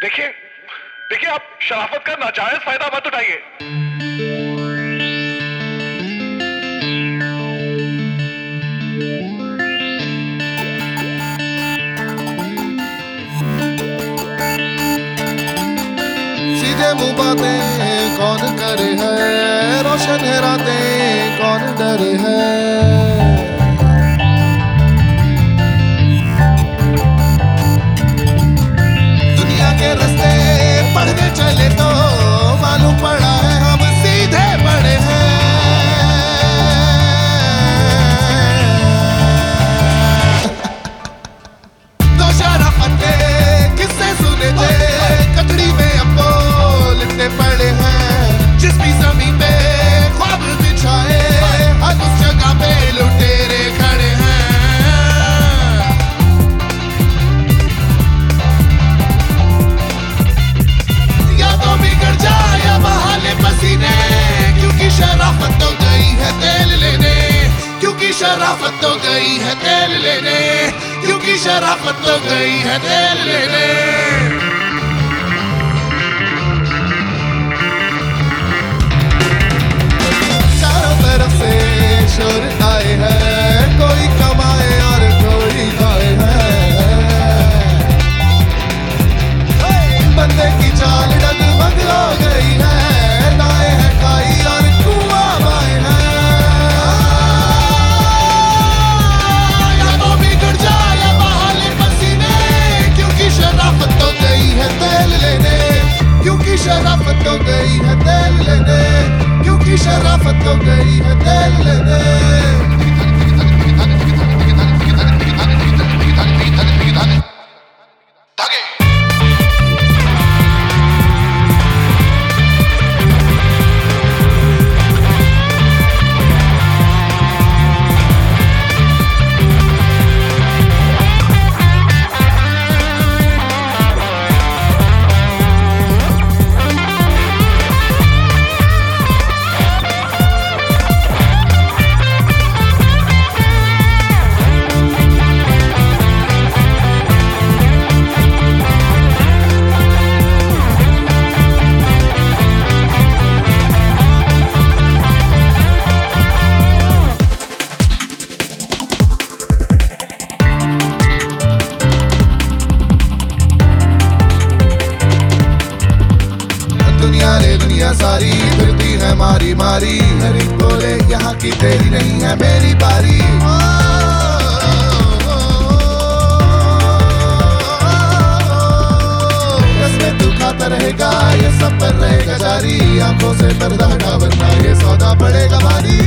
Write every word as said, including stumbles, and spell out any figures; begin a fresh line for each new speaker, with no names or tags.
देखिए देखिए आप शराफत का नाजायज फायदा मत उठाइए।
सीधे मुंह बातें कौन करे है, रोशन है रातें कौन डरे है। दुनिया के रास्ते पढ़ने चले तो मालूम पड़ा है हम सीधे पड़े हैं। तो शराफते किससे सुने थे, कचड़ी में अम्बो लिखते पड़े हैं। जिस भी जमीन पे ख्वाब बिछाए हर उस जगह पे लुटेरे खड़े हैं। या तो बिगड़ जाए या बहाले पसीने, क्योंकि शराफत तो गई है तेल लेने। क्योंकि शराफत तो गई है तेल लेने। क्योंकि शराफत तो गई है तेल लेने। शोर आए हैं, कोई कमाए और कोई खाए है। बंदे की चाल डगमग हो गई है, नाए है खाई और कुआं बाए हैं। या तो बिगड़ जाए या बहाले पसीने, क्योंकि शराफत तो गई है तेल लेने। क्योंकि शराफत तो गई है तेल लेने। क्योंकि शराफत तो गई है तेल लेने। दुनिया रे दुनिया सारी फिरती है मारी मारी, हर एक बोले यहाँ की तेरी नहीं है मेरी बारी। इसमें तू खाता रहेगा ये सब पर रहेगा जारी। आंखों से पर्दा हटा वरना ये सौदा पड़ेगा भारी।